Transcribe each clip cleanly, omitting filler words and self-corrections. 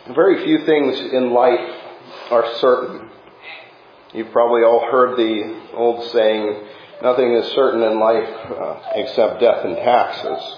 Very few things in life are certain. You've probably all heard the old saying, nothing is certain in life except death and taxes.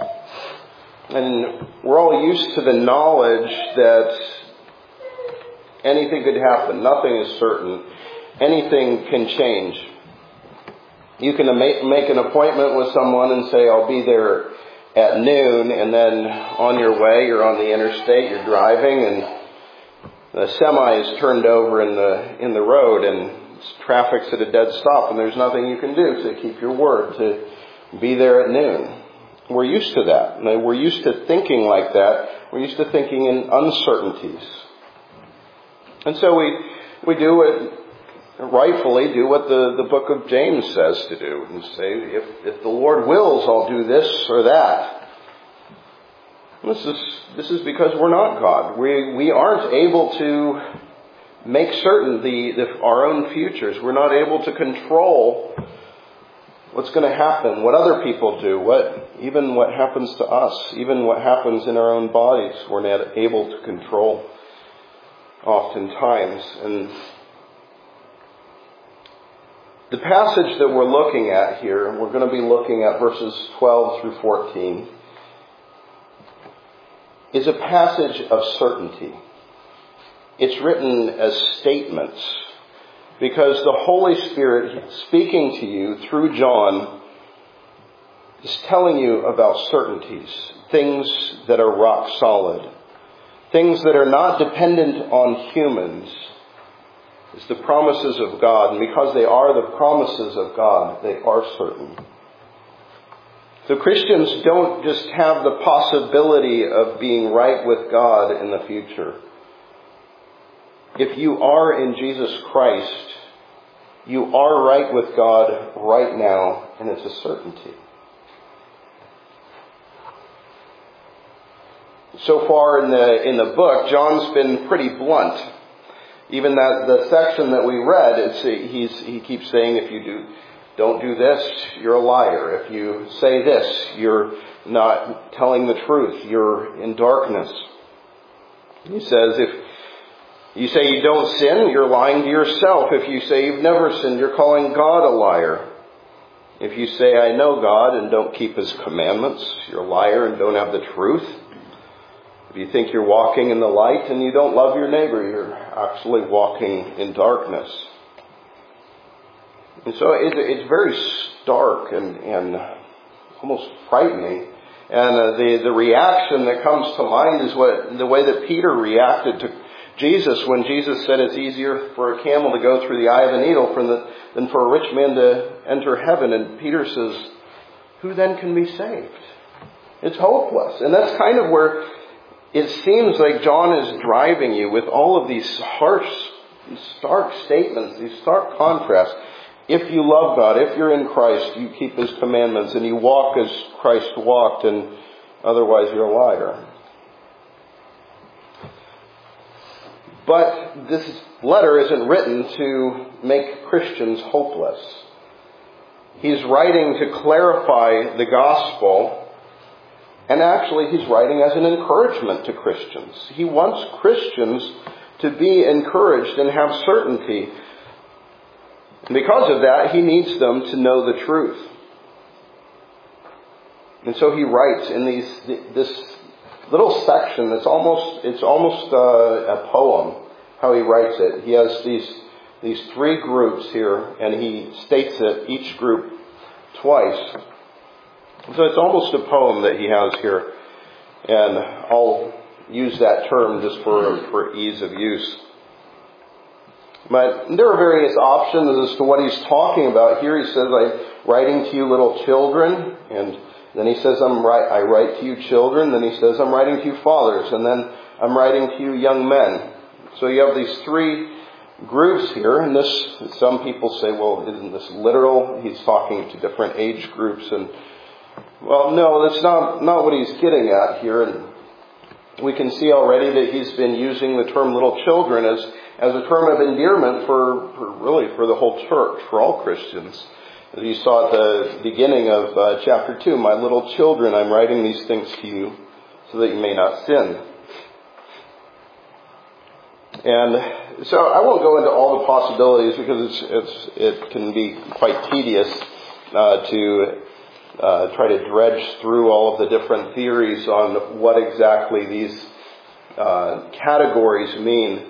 And we're all used to the knowledge that anything could happen. Nothing is certain. Anything can change. You can make an appointment with someone and say, I'll be there at noon, and then on your way, you're on the interstate, you're driving, and the semi is turned over in the road, and traffic's at a dead stop, and there's nothing you can do to keep your word, to be there at noon. We're used to that. We're used to thinking like that. We're used to thinking in uncertainties. And so we do it, rightfully do what the book of James says to do, and say, if the Lord wills, I'll do this or that. This is because we're not God. We aren't able to make certain our own futures. We're not able to control what's going to happen, what other people do, even what happens to us, even what happens in our own bodies, we're not able to control oftentimes. And the passage that we're looking at here, we're going to be looking at verses 12 through 14, is a passage of certainty. It's written as statements because the Holy Spirit speaking to you through John is telling you about certainties, things that are rock solid, things that are not dependent on humans. It's the promises of God, and because they are the promises of God, they are certain. So Christians don't just have the possibility of being right with God in the future. If you are in Jesus Christ, you are right with God right now, and it's a certainty. So far in the book, John's been pretty blunt. Even the section that we read, he keeps saying, if you don't do this, you're a liar. If you say this, you're not telling the truth. You're in darkness. He says, if you say you don't sin, you're lying to yourself. If you say you've never sinned, you're calling God a liar. If you say, I know God, and don't keep His commandments, you're a liar and don't have the truth. If you think you're walking in the light and you don't love your neighbor, you're actually walking in darkness. And so it's very stark and almost frightening. And the reaction that comes to mind is the way that Peter reacted to Jesus when Jesus said it's easier for a camel to go through the eye of a needle than for a rich man to enter heaven. And Peter says, who then can be saved? It's hopeless. And that's kind of where it seems like John is driving you with all of these harsh, stark statements, these stark contrasts. If you love God, if you're in Christ, you keep His commandments and you walk as Christ walked, and otherwise you're a liar. But this letter isn't written to make Christians hopeless. He's writing to clarify the gospel. And actually, he's writing as an encouragement to Christians. He wants Christians to be encouraged and have certainty. And because of that, he needs them to know the truth. And so he writes in this little section. It's almost a poem. How he writes it. He has these three groups here, and he states it each group twice. So it's almost a poem that he has here, and I'll use that term just for ease of use. But there are various options as to what he's talking about. Here he says, I'm writing to you little children, and then he says, I write to you children, then he says, I'm writing to you fathers, and then I'm writing to you young men. So you have these three groups here, and some people say, well, isn't this literal? He's talking to different age groups, and well, no, that's not what he's getting at here. And we can see already that he's been using the term little children as a term of endearment for the whole church, for all Christians. As you saw at the beginning of chapter 2, my little children, I'm writing these things to you so that you may not sin. And so I won't go into all the possibilities because it can be quite tedious to try to dredge through all of the different theories on what exactly these categories mean.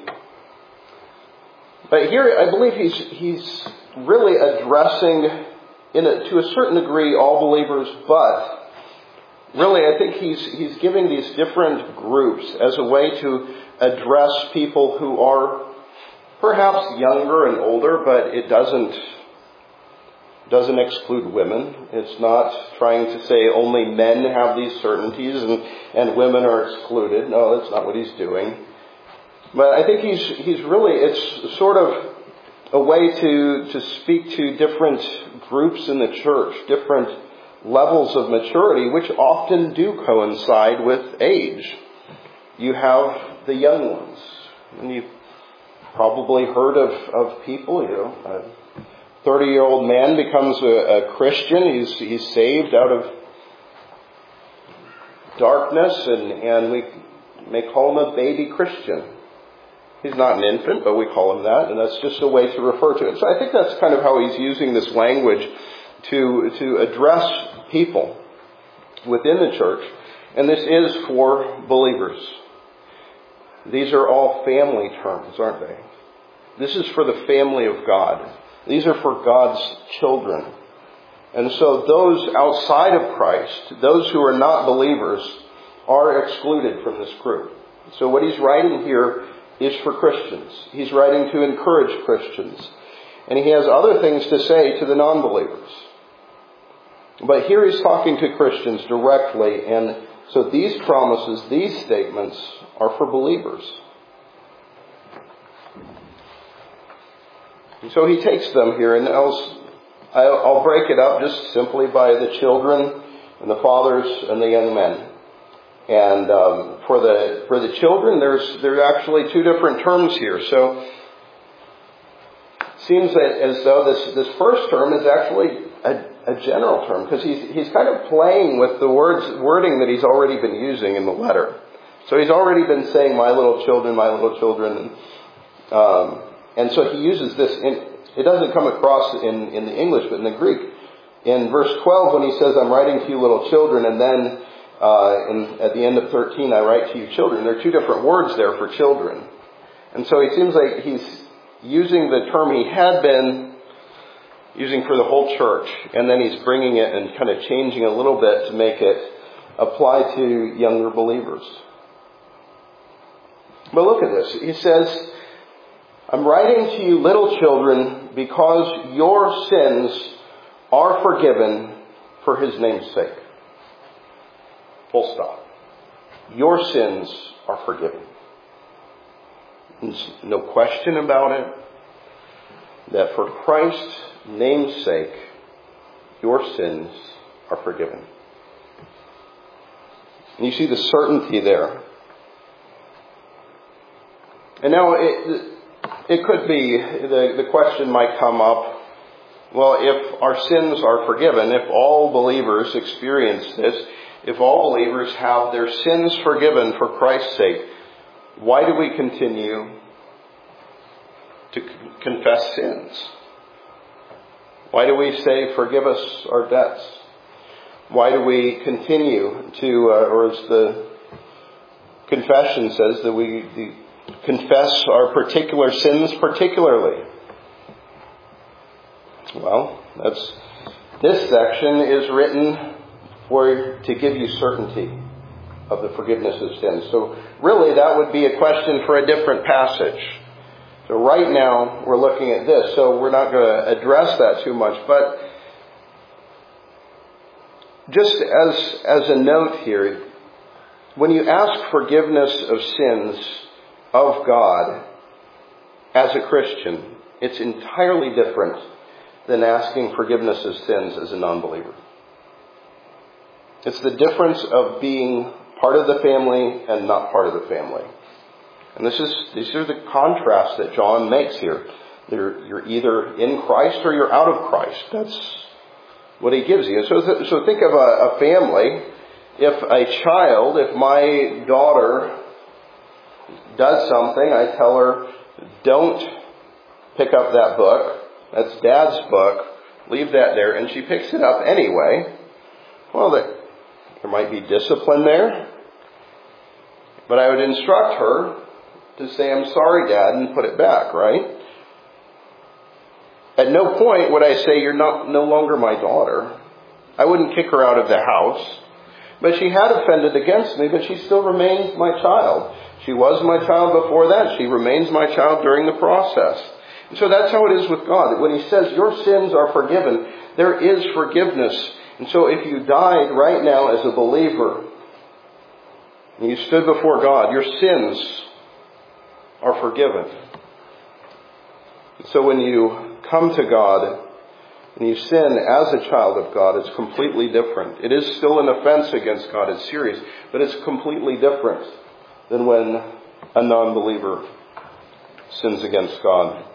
But here I believe he's really addressing to a certain degree all believers, but really I think he's giving these different groups as a way to address people who are perhaps younger and older, but it doesn't exclude women. It's not trying to say only men have these certainties and women are excluded. No, that's not what he's doing. But I think he's really, it's sort of a way to speak to different groups in the church, different levels of maturity, which often do coincide with age. You have the young ones, and you've probably heard of people, a 30-year-old man becomes a Christian. He's saved out of darkness, and we may call him a baby Christian. He's not an infant, but we call him that, and that's just a way to refer to it. So I think that's kind of how he's using this language to address people within the church, and this is for believers. These are all family terms, aren't they? This is for the family of God. These are for God's children. And so those outside of Christ, those who are not believers, are excluded from this group. So what he's writing here is for Christians. He's writing to encourage Christians. And he has other things to say to the non-believers. But here he's talking to Christians directly, and so these promises, these statements, are for believers. And so he takes them here, and I'll break it up just simply by the children and the fathers and the young men. And for the children, there's actually two different terms here. So it seems as though this first term is actually a general term, because he's kind of playing with the wording that he's already been using in the letter. So he's already been saying, my little children, and so he uses this. It doesn't come across in the English, but in the Greek. In verse 12, when he says, I'm writing to you little children, and then at the end of 13, I write to you children. There are two different words there for children. And so it seems like he's using the term he had been using for the whole church, and then he's bringing it and kind of changing a little bit to make it apply to younger believers. But look at this. He says, I'm writing to you little children because your sins are forgiven for his name's sake. Full stop. Your sins are forgiven. There's no question about it that for Christ's name's sake, your sins are forgiven. And you see the certainty there. And now it could be, the question might come up, well, if our sins are forgiven, if all believers experience this, if all believers have their sins forgiven for Christ's sake, why do we continue to confess sins? Why do we say, forgive us our debts? Why do we continue to, or as the confession says, that we confess our particular sins particularly? Well, this section is written to give you certainty of the forgiveness of sins. So really that would be a question for a different passage. So right now we're looking at this, so we're not going to address that too much. But just as a note here, when you ask forgiveness of sins of God as a Christian, it's entirely different than asking forgiveness of sins as a non-believer. It's the difference of being part of the family and not part of the family. And these are the contrasts that John makes here. You're either in Christ or you're out of Christ. That's what he gives you. So think of a family. If my daughter does something, I tell her, don't pick up that book. That's Dad's book. Leave that there. And she picks it up anyway. Well, there might be discipline there. But I would instruct her to say, I'm sorry, Dad, and put it back, right? At no point would I say, you're no longer my daughter. I wouldn't kick her out of the house. But she had offended against me, but she still remains my child. She was my child before that. She remains my child during the process. And so that's how it is with God. When He says your sins are forgiven, there is forgiveness. And so if you died right now as a believer, and you stood before God, your sins are forgiven. So when you come to God and you sin as a child of God, it's completely different. It is still an offense against God. It's serious, but it's completely different than when a non-believer sins against God.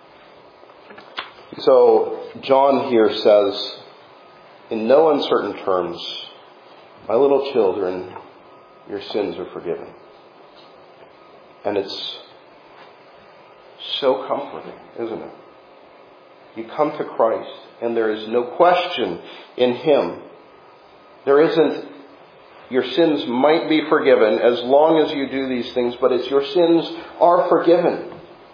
So John here says, in no uncertain terms, my little children, your sins are forgiven. And it's so comforting, isn't it? You come to Christ, and there is no question in Him. There isn't, your sins might be forgiven as long as you do these things, but it's your sins are forgiven.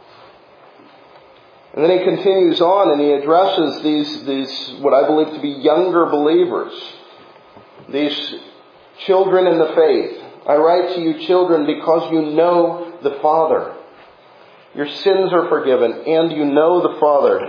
And then he continues on and he addresses these what I believe to be younger believers. These children in the faith. I write to you, children, because you know the Father. Your sins are forgiven and you know the Father.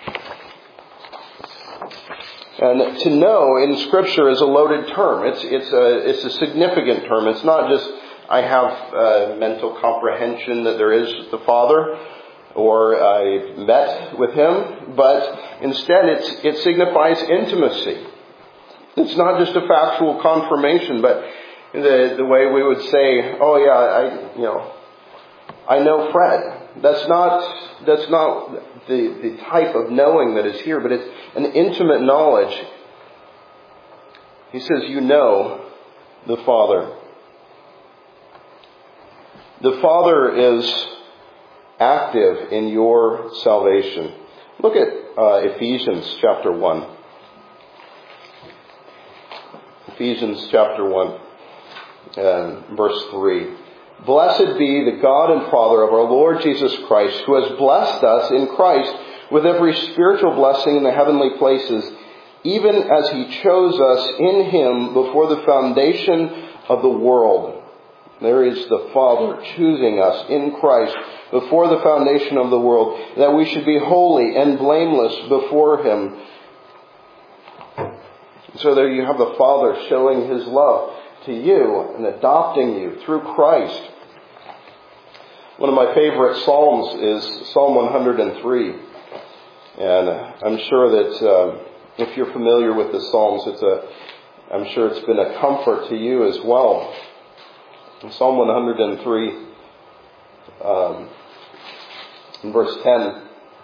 And to know in Scripture is a loaded term. It's a significant term. It's not just I have mental comprehension that there is the Father, or I met with Him, but instead it signifies intimacy. It's not just a factual confirmation, but the way we would say, oh yeah, I know Fred. That's not the type of knowing that is here, but it's an intimate knowledge. He says, you know the Father. The Father is active in your salvation. Look at Ephesians chapter 1. Ephesians chapter 1, verse 3. Blessed be the God and Father of our Lord Jesus Christ, who has blessed us in Christ with every spiritual blessing in the heavenly places, even as He chose us in Him before the foundation of the world. There is the Father choosing us in Christ before the foundation of the world, that we should be holy and blameless before Him. So there you have the Father showing His love to you and adopting you through Christ. One of my favorite Psalms is Psalm 103. And I'm sure that if you're familiar with the Psalms, I'm sure it's been a comfort to you as well. In Psalm 103, in verse 10,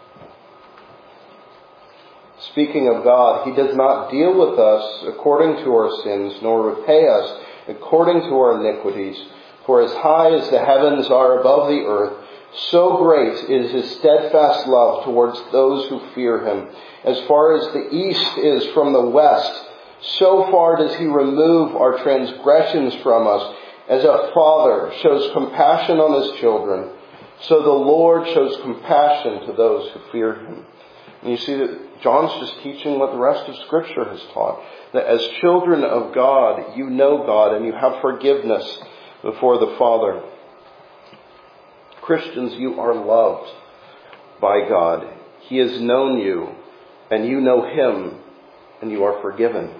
speaking of God, He does not deal with us according to our sins, nor repay us according to our iniquities. For as high as the heavens are above the earth, so great is His steadfast love towards those who fear Him. As far as the east is from the west, so far does He remove our transgressions from us. As a father shows compassion on his children, so the Lord shows compassion to those who fear Him. And you see that John's just teaching what the rest of Scripture has taught. That as children of God, you know God and you have forgiveness before the Father. Christians, you are loved by God. He has known you and you know Him and you are forgiven.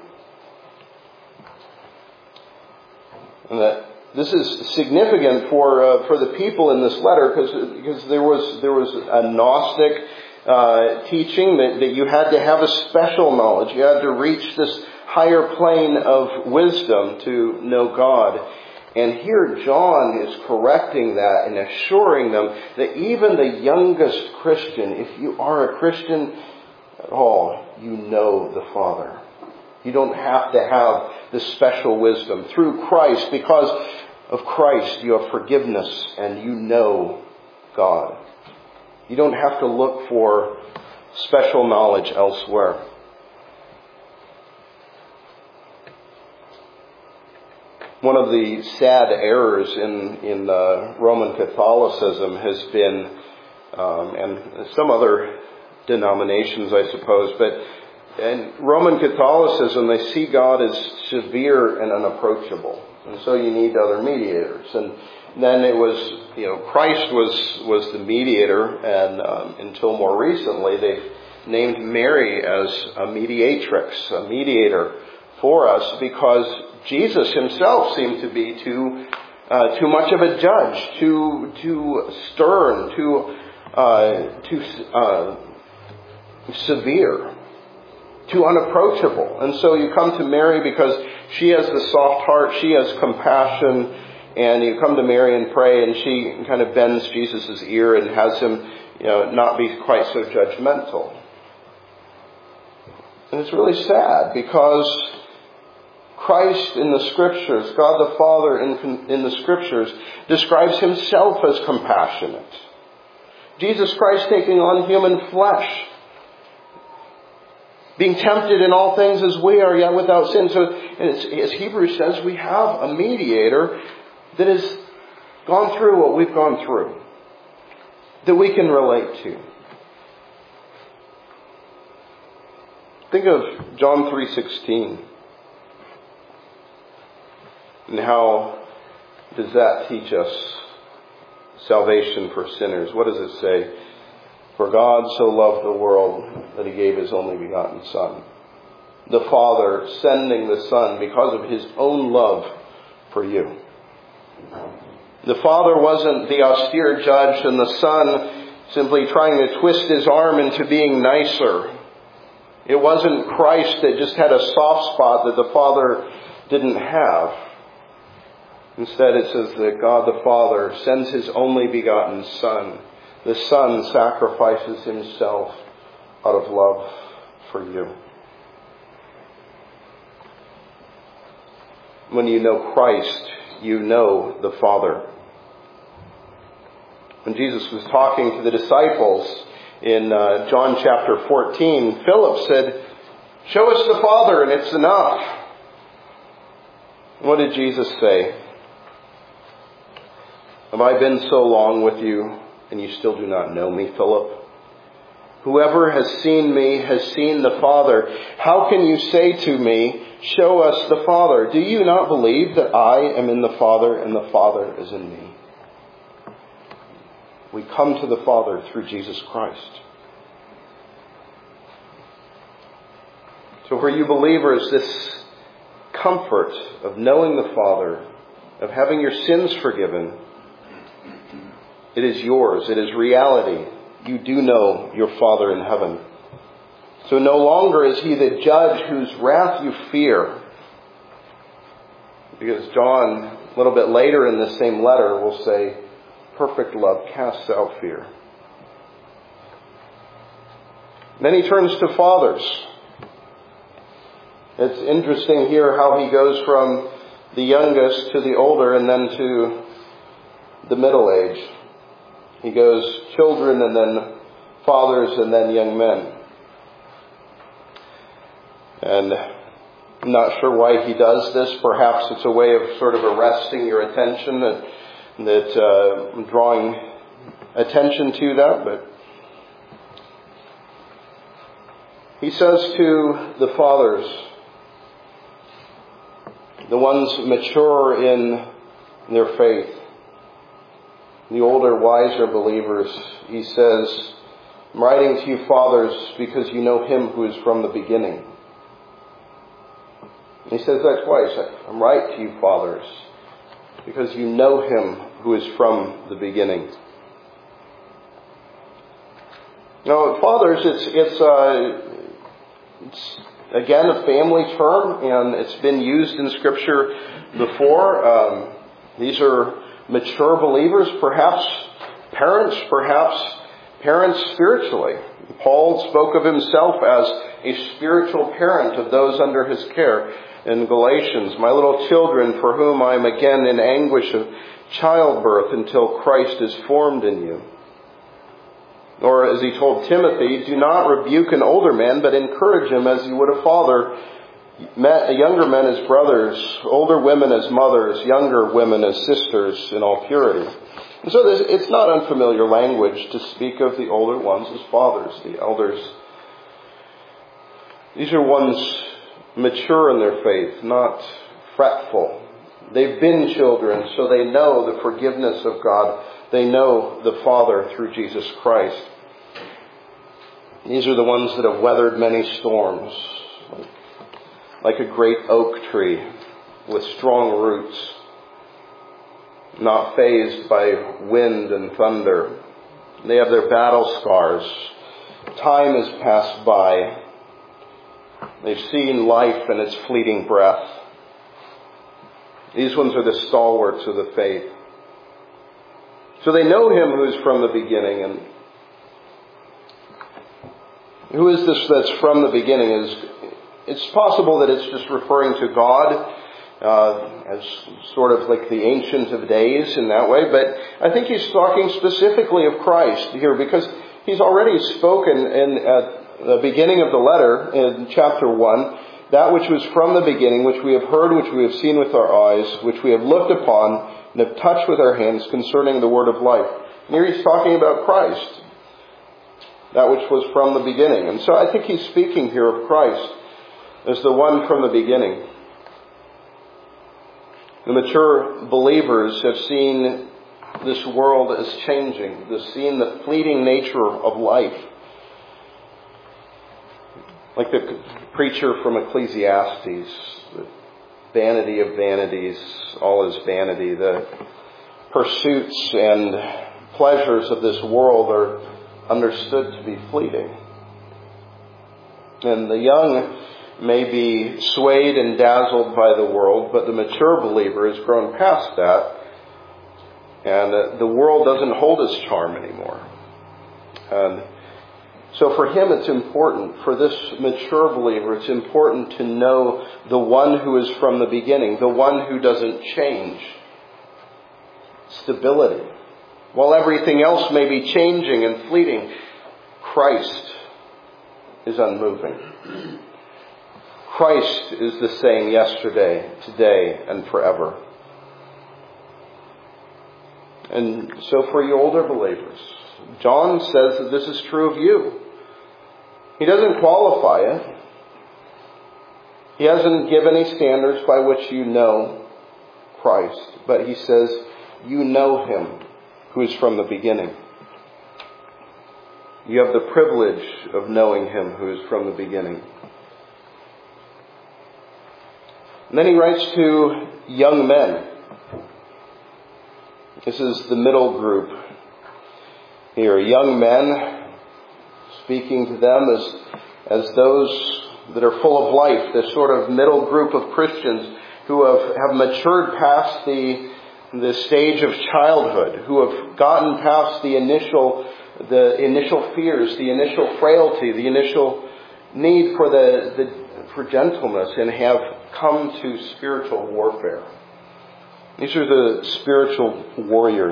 And that this is significant for the people in this letter because there was a Gnostic teaching that you had to have a special knowledge. You had to reach this higher plane of wisdom to know God. And here John is correcting that and assuring them that even the youngest Christian, if you are a Christian at all, you know the Father. You don't have to have this special wisdom through Christ, because of Christ, you have forgiveness and you know God. You don't have to look for special knowledge elsewhere. One of the sad errors in Roman Catholicism has been, and some other denominations, I suppose, but in Roman Catholicism, they see God as severe and unapproachable. And so you need other mediators. And then it was, Christ was the mediator, and until more recently, they've named Mary as a mediatrix, a mediator for us, because Jesus himself seemed to be too much of a judge, too stern, too severe, too unapproachable. And so you come to Mary because she has the soft heart, she has compassion, and you come to Mary and pray, and she kind of bends Jesus' ear and has him, not be quite so judgmental. And it's really sad because Christ in the Scriptures, God the Father in the Scriptures, describes himself as compassionate. Jesus Christ taking on human flesh, being tempted in all things as we are, yet without sin. So, as Hebrews says, we have a mediator that has gone through what we've gone through, that we can relate to. Think of John 3:16. And how does that teach us salvation for sinners? What does it say? For God so loved the world that he gave his only begotten Son. The Father sending the Son because of his own love for you. The Father wasn't the austere judge and the Son simply trying to twist his arm into being nicer. It wasn't Christ that just had a soft spot that the Father didn't have. Instead, it says that God the Father sends his only begotten Son. The Son sacrifices himself out of love for you. When you know Christ, you know the Father. When Jesus was talking to the disciples in John chapter 14, Philip said, "Show us the Father and it's enough." What did Jesus say? Have I been so long with you, and you still do not know me, Philip? Whoever has seen me has seen the Father. How can you say to me, show us the Father? Do you not believe that I am in the Father and the Father is in me? We come to the Father through Jesus Christ. So for you believers, this comfort of knowing the Father, of having your sins forgiven, it is yours. It is reality. You do know your Father in heaven. So no longer is he the judge whose wrath you fear. Because John, a little bit later in the same letter, will say, perfect love casts out fear. Then he turns to fathers. It's interesting here how he goes from the youngest to the older and then to the middle age. He goes children and then fathers and then young men. And I'm not sure why he does this. Perhaps it's a way of sort of arresting your attention, that drawing attention to that. But he says to the fathers, the ones mature in their faith, the older, wiser believers, he says, I'm writing to you, fathers, because you know him who is from the beginning. And he says that twice. I'm writing to you, fathers, because you know him who is from the beginning. Now, fathers, it's again a family term, and it's been used in Scripture before. These are mature believers, perhaps parents spiritually. Paul spoke of himself as a spiritual parent of those under his care. in Galatians, my little children, for whom I am again in anguish of childbirth until Christ is formed in you. Or as he told Timothy, do not rebuke an older man, but encourage him as you would a father, younger men as brothers, older women as mothers, younger women as sisters in all purity. And so it's not unfamiliar language to speak of the older ones as fathers, the elders. These are ones mature in their faith, not fretful. They've been children, so they know the forgiveness of God. They know the Father through Jesus Christ. These are the ones that have weathered many storms, like a great oak tree with strong roots, not fazed by wind and thunder. They have their battle scars. Time has passed by. They've seen life and its fleeting breath. These ones are the stalwarts of the faith. So they know Him who is from the beginning. And who is this that's from the beginning? It's possible that it's just referring to God as sort of like the Ancient of Days in that way. But I think he's talking specifically of Christ here, because he's already spoken at the beginning of the letter in chapter 1, that which was from the beginning, which we have heard, which we have seen with our eyes, which we have looked upon and have touched with our hands concerning the word of life. And here he's talking about Christ, that which was from the beginning. And so I think he's speaking here of Christ as the one from the beginning. The mature believers have seen this world as changing. They've seen the fleeting nature of life. Like the preacher from Ecclesiastes, the vanity of vanities, all is vanity. The pursuits and pleasures of this world are understood to be fleeting. And the young may be swayed and dazzled by the world, but the mature believer has grown past that, and the world doesn't hold its charm anymore. And so for him it's important, for this mature believer, it's important to know the one who is from the beginning, the one who doesn't change. Stability. While everything else may be changing and fleeting, Christ is unmoving. Christ is the same yesterday, today, and forever. And so for you older believers, John says that this is true of you. He doesn't qualify it. He hasn't given any standards by which you know Christ, but he says you know Him who is from the beginning. You have the privilege of knowing Him who is from the beginning. And then he writes to young men. This is the middle group here. Young men, speaking to them as those that are full of life, this sort of middle group of Christians who have matured past the stage of childhood, who have gotten past the initial fears, the initial frailty, the initial need for gentleness, and have come to spiritual warfare. These are the spiritual warriors.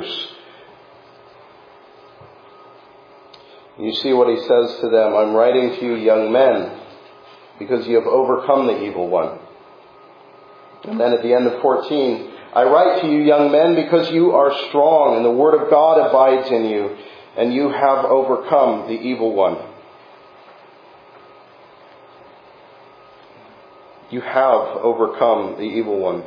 You see what he says to them, I'm writing to you young men because you have overcome the evil one. And then at the end of 14, I write to you young men because you are strong and the word of God abides in you and you have overcome the evil one. You have overcome the evil one.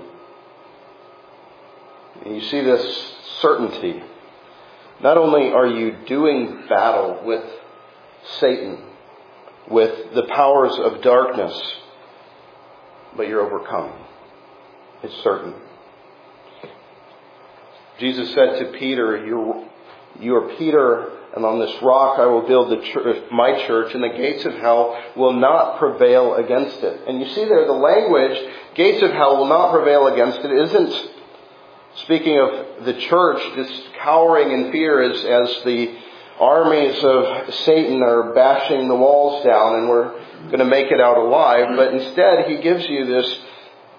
And you see this certainty. Not only are you doing battle with Satan, with the powers of darkness, but you're overcome. It's certain. Jesus said to Peter, you are Peter, and on this rock I will build my church, and the gates of hell will not prevail against it. And you see there the language, gates of hell will not prevail against it, isn't speaking of the church just cowering in fear as the armies of Satan are bashing the walls down and we're going to make it out alive. But instead he gives you this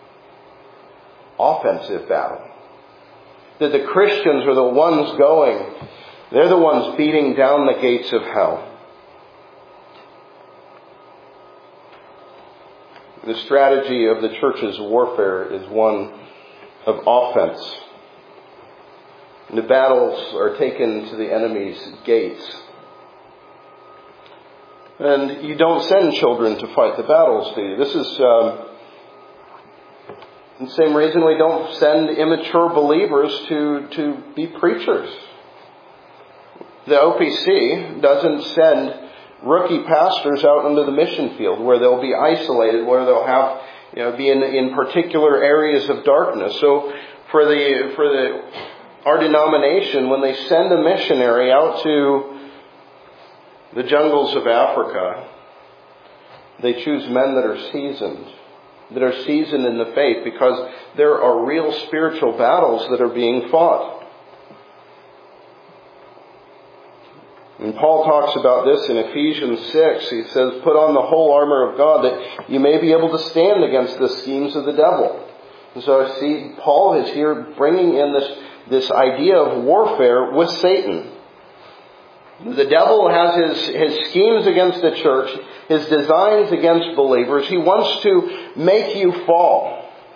offensive battle. That the Christians are the ones going. They're the ones beating down the gates of hell. The strategy of the church's warfare is one of offense. The battles are taken to the enemy's gates. And you don't send children to fight the battles, do you? This is the same reason we don't send immature believers to be preachers. The OPC doesn't send rookie pastors out into the mission field where they'll be isolated, where they'll have, be in particular areas of darkness. So for our denomination, when they send a missionary out to the jungles of Africa, they choose men that are seasoned in the faith, because there are real spiritual battles that are being fought. And Paul talks about this in Ephesians 6. He says, put on the whole armor of God that you may be able to stand against the schemes of the devil. And so I see Paul is here bringing in this idea of warfare with Satan. The devil has his schemes against the church, his designs against believers. He wants to make you fall.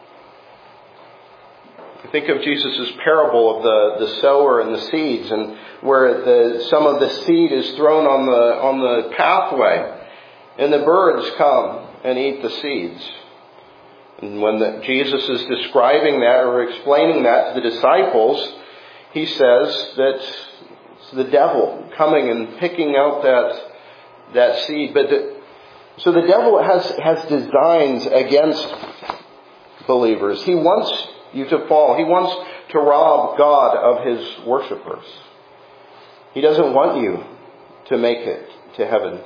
Think of Jesus' parable of the sower and the seeds, and where some of the seed is thrown on the pathway, and the birds come and eat the seeds. And when Jesus is describing that or explaining that to the disciples, he says that it's the devil coming and picking out that seed. So the devil has designs against believers. He wants you to fall. He wants to rob God of His worshipers. He doesn't want you to make it to heaven.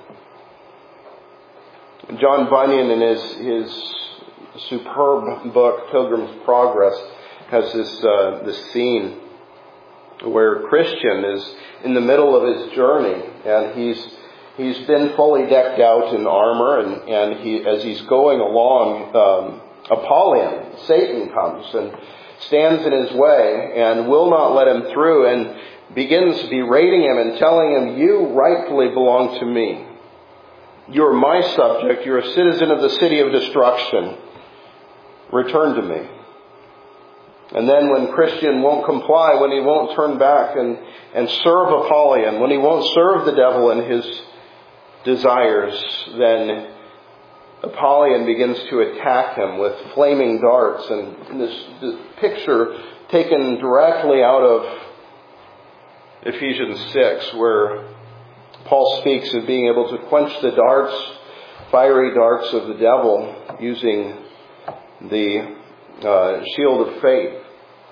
John Bunyan, in his superb book, Pilgrim's Progress, has this scene where Christian is in the middle of his journey, and he's been fully decked out in armor, and as he's going along, Apollyon, Satan, comes and stands in his way and will not let him through, and begins berating him and telling him, you rightfully belong to me. You're my subject. You're a citizen of the city of destruction. Return to me. And then when Christian won't comply, when he won't turn back and serve Apollyon, when he won't serve the devil and his desires, then Apollyon begins to attack him with flaming darts. And this picture taken directly out of Ephesians 6, where Paul speaks of being able to quench the darts, fiery darts of the devil, using the shield of faith.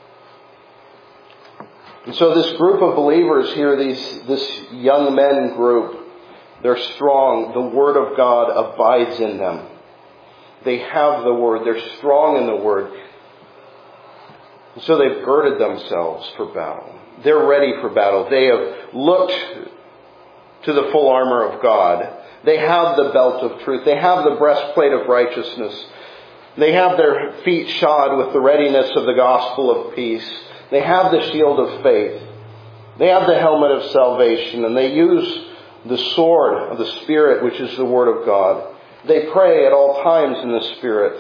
And so this group of believers here, this young men group, they're strong. The Word of God abides in them. They have the Word. They're strong in the Word. And so they've girded themselves for battle. They're ready for battle. They have looked to the full armor of God. They have the belt of truth. They have the breastplate of righteousness. They have their feet shod with the readiness of the gospel of peace. They have the shield of faith. They have the helmet of salvation. And they use the sword of the Spirit, which is the Word of God. They pray at all times in the Spirit.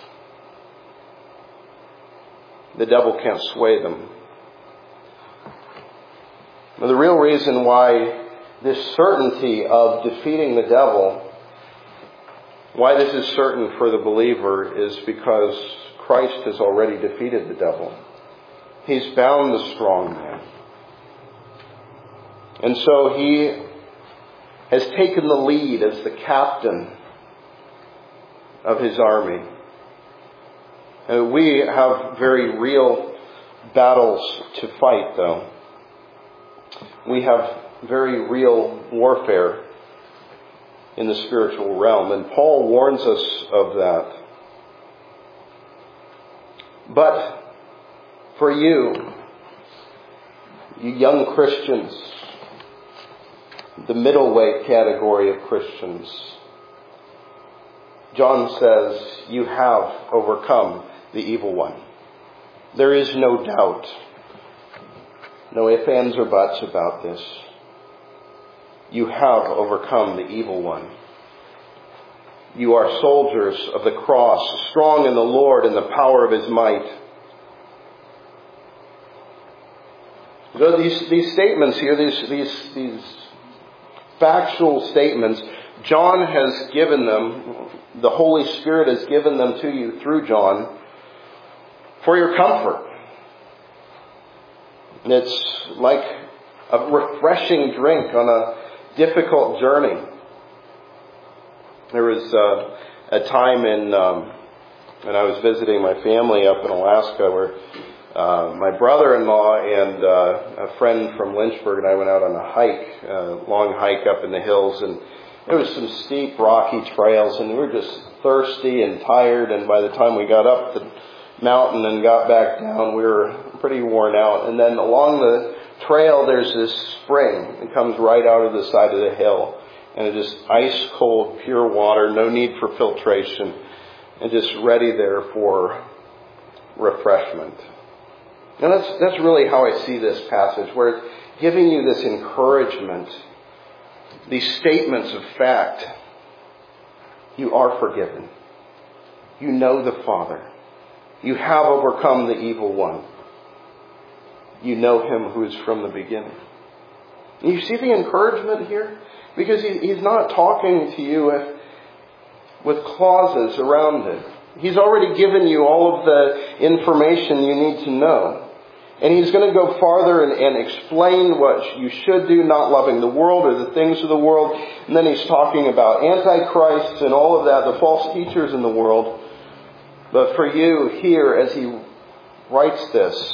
The devil can't sway them. Now, the real reason why this certainty of defeating the devil, why this is certain for the believer, is because Christ has already defeated the devil. He's bound the strong man. And so He has taken the lead as the captain of His army. And we have very real battles to fight, though. We have very real warfare in the spiritual realm. And Paul warns us of that. But for you young Christians, the middleweight category of Christians, John says, you have overcome the evil one. There is no doubt, no ifs, ands, or buts about this. You have overcome the evil one. You are soldiers of the cross, strong in the Lord and the power of His might. So these statements here, these factual statements, John has given them, the Holy Spirit has given them to you through John for your comfort. And it's like a refreshing drink on a difficult journey. There was a time when I was visiting my family up in Alaska where my brother-in-law and a friend from Lynchburg and I went out on a long hike up in the hills, and there was some steep, rocky trails, and we were just thirsty and tired, and by the time we got up the mountain and got back down, we were pretty worn out. And then along the trail, there's this spring that comes right out of the side of the hill, and it's just ice cold, pure water, no need for filtration, and just ready there for refreshment. And that's really how I see this passage, where it's giving you this encouragement, these statements of fact. You are forgiven. You know the Father. You have overcome the evil one. You know Him who is from the beginning. And you see the encouragement here? Because He's not talking to you with clauses around it. He's already given you all of the information you need to know. And He's going to go farther and explain what you should do, not loving the world or the things of the world. And then He's talking about Antichrists and all of that, the false teachers in the world. But for you here, as He writes this,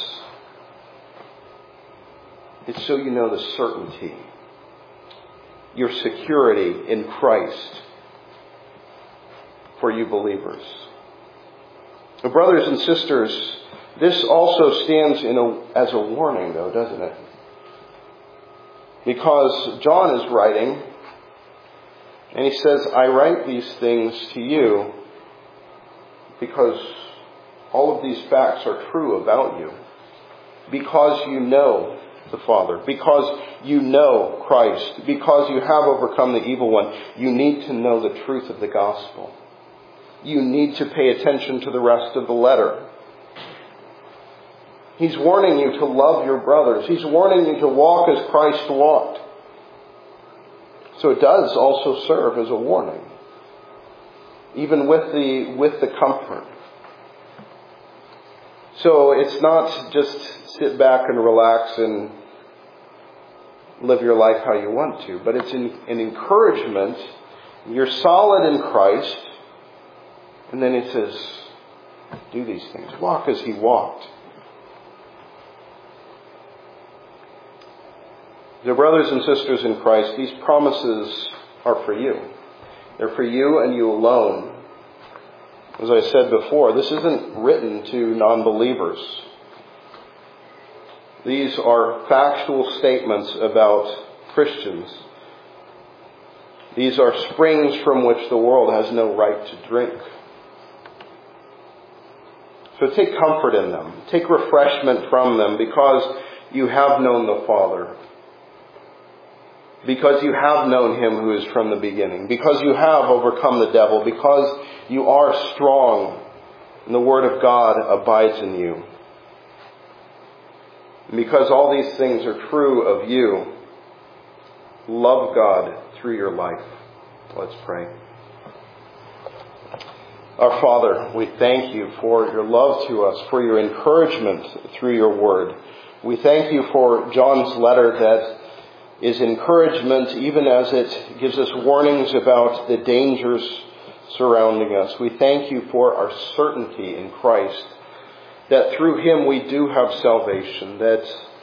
it's so you know the certainty, your security in Christ for you believers. But brothers and sisters, this also stands as a warning, though, doesn't it? Because John is writing, and he says, I write these things to you because all of these facts are true about you. Because you know the Father. Because you know Christ. Because you have overcome the evil one. You need to know the truth of the gospel. You need to pay attention to the rest of the letter. He's warning you to love your brothers. He's warning you to walk as Christ walked. So it does also serve as a warning, even with the comfort. So it's not just sit back and relax and live your life how you want to, but it's an encouragement. You're solid in Christ, and then it says, do these things. Walk as He walked. Dear brothers and sisters in Christ, these promises are for you. They're for you and you alone. As I said before, this isn't written to non-believers. These are factual statements about Christians. These are springs from which the world has no right to drink. So take comfort in them. Take refreshment from them because you have known the Father. Because you have known Him who is from the beginning. Because you have overcome the devil. Because you are strong and the Word of God abides in you. And because all these things are true of you, love God through your life. Let's pray. Our Father, we thank you for your love to us, for your encouragement through your Word. We thank you for John's letter that is encouragement even as it gives us warnings about the dangers surrounding us. We thank you for our certainty in Christ, that through Him we do have salvation, that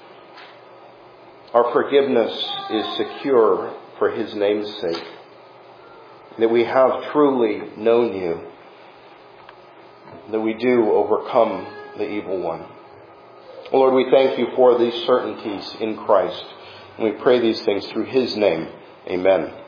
our forgiveness is secure for His name's sake, that we have truly known you, that we do overcome the evil one. Lord, we thank you for these certainties in Christ. And we pray these things through His name. Amen.